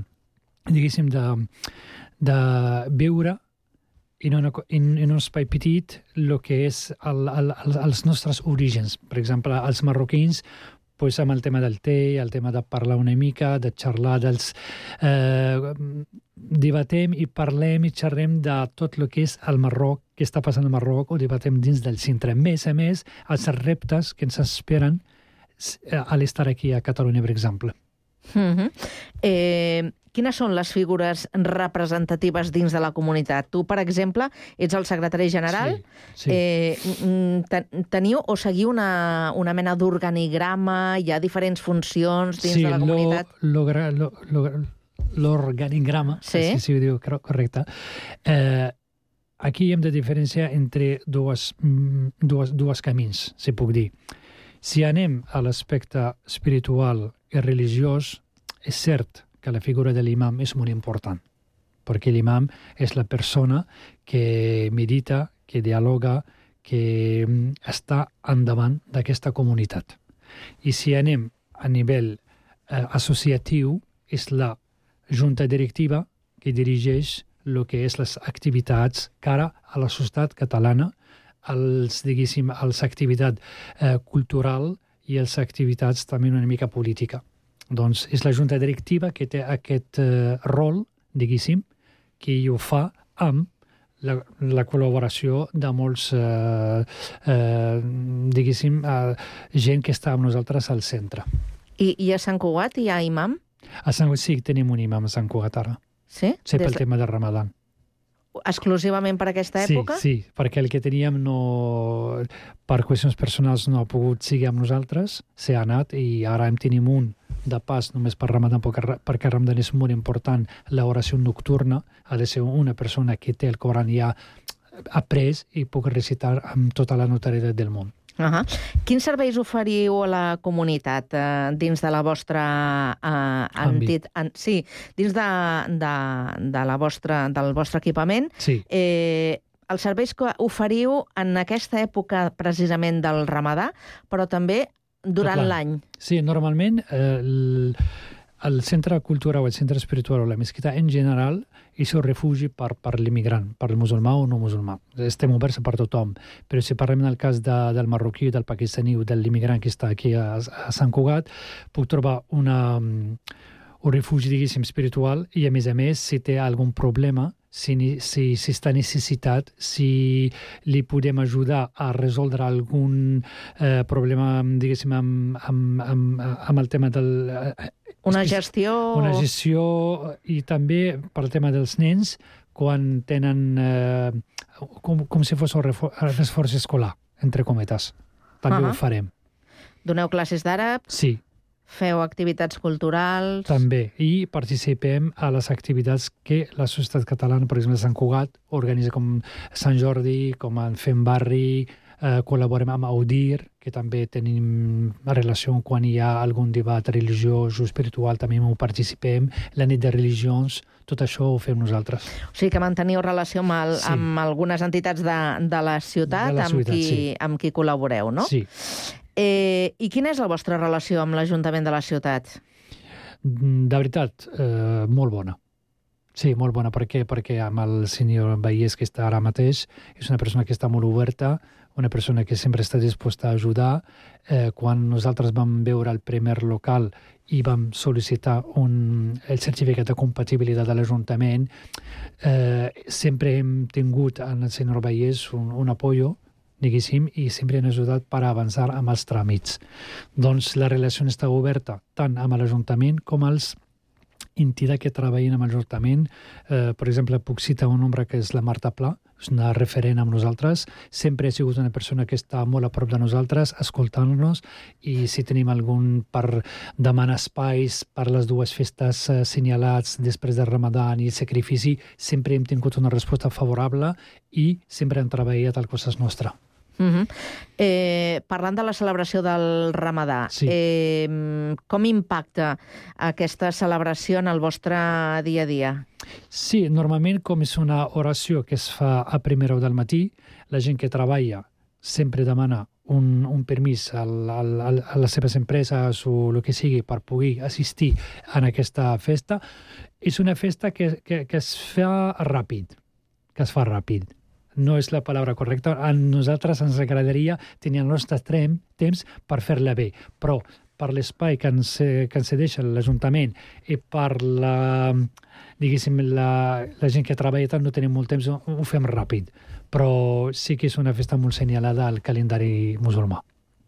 veure en un espai petit el que és els nostres orígens. Per exemple, els marroquins, amb el tema del té, el tema de parlar una mica, de xerrar, debatem i parlem i xerrem de tot el que és el Marroc, què està passant al Marroc, o debatem dins del centre. A més, els reptes que ens esperen a l'estar aquí a Catalunya, per exemple. Quines són les figures representatives dins de la comunitat? Tu, per exemple, ets el secretari general. Sí. Teniu o seguiu una mena d'organigrama? Hi ha diferents funcions dins de la comunitat? Sí, l'organigrama, si ho diu correcte. Aquí hem de diferenciar entre dos camins, si puc dir. Si anem a l'aspecte espiritual i religiós, és cert que la figura de l'imam és molt important, perquè l'imam és la persona que medita, que dialoga, que està endavant d'aquesta comunitat. I si anem a nivell associatiu, és la junta directiva que dirigeix el que és les activitats cara a la societat catalana, les activitats cultural i les activitats també una mica política. Doncs és la junta directiva que té aquest rol, diguéssim, que ho fa amb la col·laboració de molts, diguéssim, gent que està amb nosaltres al centre. I a Sant Cugat hi ha imam? A Sant Cugat sí, tenim un imam a Sant Cugat ara. Sí? Sí, pel tema del Ramadan. Exclusivament per aquesta època? Sí, perquè el que teníem per qüestions personals no ha pogut seguir amb nosaltres, s'ha anat, i ara en tenim un de pas només per Ramadan, perquè el Ramadan és molt important. L'oració nocturna ha de ser una persona que té el Coran ja après i puc recitar amb tota la notorietat del món. Quins serveis oferiu a la comunitat dins de la vostra entitat? Sí, dins del vostre equipament. Sí. Els serveis que oferiu en aquesta època precisament del Ramadà, però també durant l'any. Sí, normalment el centre de cultura o el centre espiritual o la mesquita en general és un refugi per l'immigrant, per el musulmà o no musulmà. Estem oberts per tothom, però si parlem del cas del marroquí, del pakistaní o de l'immigrant que està aquí a Sant Cugat, puc trobar un refugi, diguéssim, espiritual i, a més, si té algun problema, si està necessitat, si li podem ajudar a resoldre algun problema, diguéssim, amb el tema del... Una gestió i també per el tema dels nens quan tenen com si fos un reforç escolar, entre cometes. També ho farem. Doneu classes d'àrab? Sí. Feu activitats culturals? També, i participem a les activitats que la societat catalana, per exemple, Sant Cugat, organitza com Sant Jordi, com en Fem Barri, col·laborem amb Audir, que també tenim relació quan hi ha algun debat religiós o espiritual, també ho participem, la nit de religions, tot això ho fem nosaltres. O sigui que manteniu relació amb algunes entitats de la ciutat, amb qui col·laboreu, no? Sí. I quina és la vostra relació amb l'Ajuntament de la ciutat? De veritat, molt bona. Sí, molt bona. Per què? Perquè amb el senyor Vallès, que està ara mateix, és una persona que està molt oberta, una persona que sempre està disposta a ajudar. Quan nosaltres vam veure el primer local i vam sol·licitar el certificat de compatibilitat de l'Ajuntament, sempre hem tingut en el senyor Vallès un apoyo, diguéssim, i sempre han ajudat per avançar amb els tràmits. Doncs la relació està oberta tant amb l'Ajuntament com els entitats que treballen amb l'Ajuntament. Per exemple, puc citar un nombre que és la Marta Pla, és una referent amb nosaltres. Sempre ha sigut una persona que està molt a prop de nosaltres, escoltant-nos, i si tenim algun per demanar espais per les dues festes senyalats després del Ramadan i el sacrifici, sempre hem tingut una resposta favorable i sempre hem treballat a coses nostres. Parlant de la celebració del Ramadà, com impacta aquesta celebració en el vostre dia a dia? Sí, normalment com és una oració que es fa a primera hora del matí, la gent que treballa sempre demana un permís a les seves empreses o el que sigui per poder assistir a aquesta festa. És una festa que es fa ràpid, No és la paraula correcta. A nosaltres ens agradaria tenir el nostre temps per fer-la bé, però per l'espai que ens cedeix l'Ajuntament i per la gent que treballa tant no tenim molt temps, ho fem ràpid. Però sí que és una festa molt senyalada al calendari musulmà.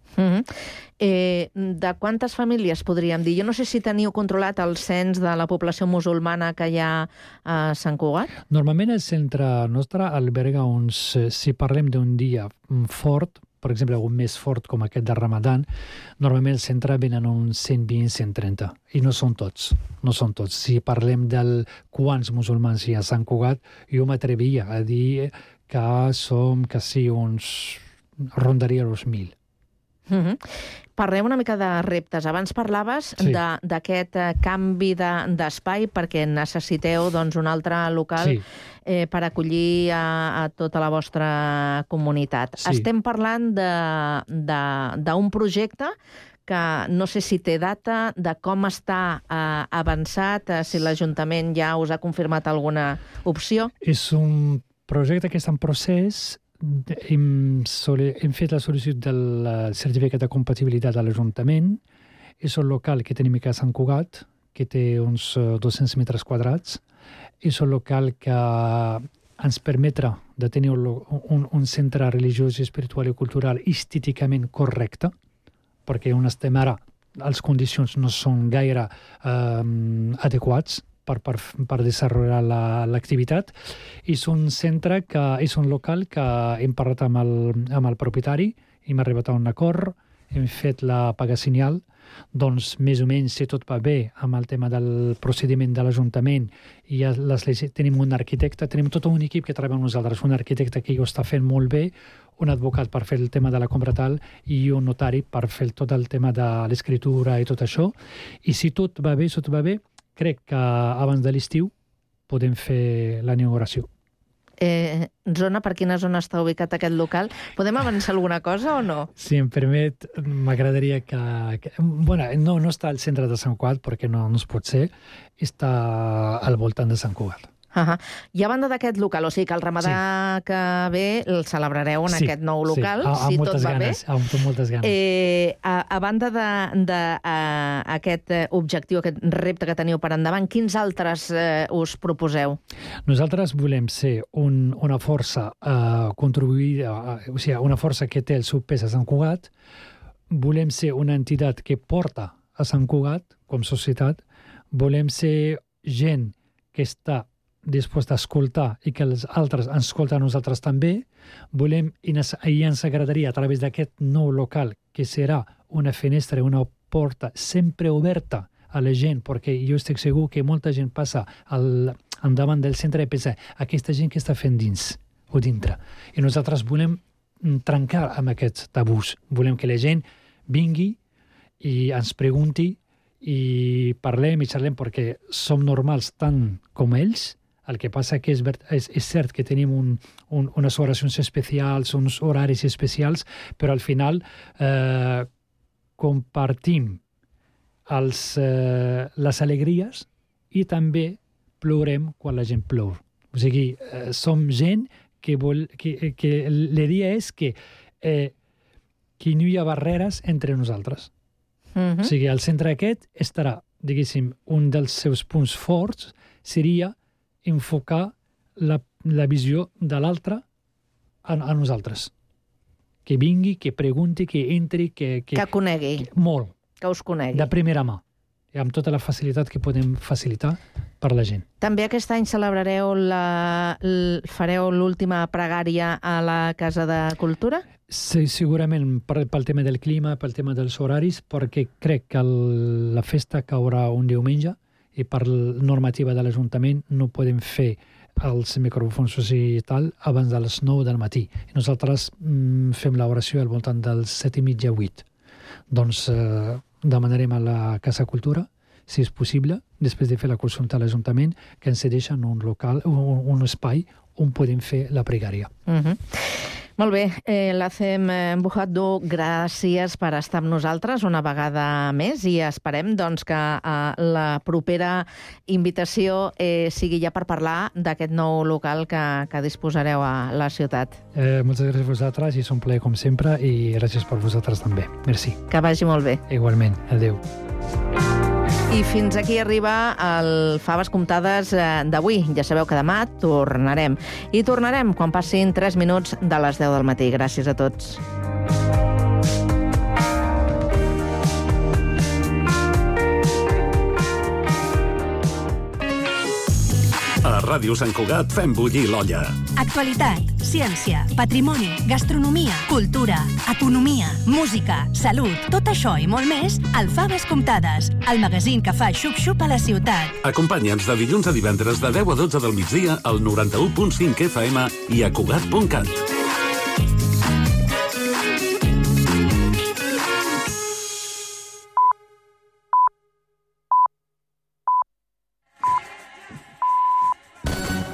De quantes famílies podríem dir? Jo no sé si teniu controlat el cens de la població musulmana que hi ha a Sant Cugat. Normalment el centre nostre alberga si parlem d'un dia fort, per exemple, un mes fort com aquest de Ramadan, normalment el centre venen uns 120-130, i no són tots. Si parlem del quants musulmans hi ha a Sant Cugat, jo m'atreviria a dir que som quasi rondaria els 1.000. Parlem una mica de reptes. Abans parlaves d'aquest canvi d'espai perquè necessiteu un altre local per acollir a tota la vostra comunitat. Estem parlant d'un projecte que no sé si té data, de com està avançat, si l'Ajuntament ja us ha confirmat alguna opció. És un projecte que està en procés. Hem fet la sol·licitud del certificat de compatibilitat a l'Ajuntament. És un local que tenim aquí a Sant Cugat, que té uns 200 metres quadrats. És un local que ens permetrà de tenir un centre religiós, espiritual i cultural estéticament correcte, perquè on estem ara, les condicions no són gaire adequats per desenvolupar l'activitat. És un centre és un local que hem parlat amb el propietari, hem arribat a un acord, hem fet la paga senyal, doncs més o menys, si tot va bé amb el tema del procediment de l'Ajuntament, i tenim un arquitecte, tenim tot un equip que treballa amb nosaltres, un arquitecte que ho està fent molt bé, un advocat per fer el tema de la compra tal i un notari per fer tot el tema de l'escriptura i tot això. I si tot va bé, crec que abans de l'estiu podem fer la inauguració. Zona, per quina zona està ubicat aquest local? Podem avançar alguna cosa o no? Si em permet, m'agradaria que... Bueno, no està al centre de Sant Cugat, perquè no es pot ser, està al voltant de Sant Cugat. I a banda d'aquest local, o sigui que el ramadà que ve el celebrareu en aquest nou local, si tot va bé. Amb moltes ganes. A banda d'aquest objectiu, aquest repte que teniu per endavant, quins altres us proposeu? Nosaltres volem ser una força contribuïda, o sigui, una força que té el seu pes a Sant Cugat, volem ser una entitat que porta a Sant Cugat com societat, volem ser gent que està dispost a escoltar i que els altres ens escolten a nosaltres també. Volem, i ens agradaria, a través d'aquest nou local, que serà una finestra, una porta sempre oberta a la gent, perquè jo estic segur que molta gent passa endavant del centre i pensa aquesta gent que està fent dins o dintre. I nosaltres volem trencar amb aquests tabús. Volem que la gent vingui i ens pregunti i parlem i xerrem perquè som normals tant com ells. El que passa que és cert que tenim unes oracions especials, uns horaris especials, però al final compartim les alegries i també plorem quan la gent plor. O sigui, som gent que l'idea és que no hi ha barreres entre nosaltres. O sigui, el centre aquest estarà, diguéssim, un dels seus punts forts seria enfocar la visió de l'altre a nosaltres. Que vingui, que pregunti, que entri, que conegui. Molt. Que us conegui. De primera mà. I amb tota la facilitat que podem facilitar per la gent. També aquest any fareu l'última pregària a la Casa de Cultura? Sí, segurament pel tema del clima, pel tema dels horaris, perquè crec que la festa caurà un diumenge i per normativa de l'Ajuntament no podem fer els microfons i tal abans de les 9 del matí. I nosaltres fem l'oració al voltant dels 7:30, 8. Doncs demanarem a la Casa Cultura, si és possible, després de fer la consulta a l'Ajuntament, que ens cedeixen un local, un espai on podem fer la pregària. Molt bé, l'Acem Bujatdo, gràcies per estar amb nosaltres una vegada més i esperem doncs, que la propera invitació sigui ja per parlar d'aquest nou local que disposareu a la ciutat. Moltes gràcies a vosaltres i és un plaer com sempre i gràcies per vosaltres també. Merci. Que vagi molt bé. Igualment. Adéu. I fins aquí arriba el Faves Comptades d'avui. Ja sabeu que demà tornarem. I tornarem quan passin 3 minuts de les 10 del matí. Gràcies a tots. A Ràdio Sant Cugat fem bullir l'olla. Actualitat, ciència, patrimoni, gastronomia, cultura, economia, música, salut, tot això i molt més al Faves Comptades, el magazín que fa xup-xup a la ciutat. Acompanya'ns de dilluns a divendres de 10 a 12 del migdia al 91.5 FM i a Cugat.cat.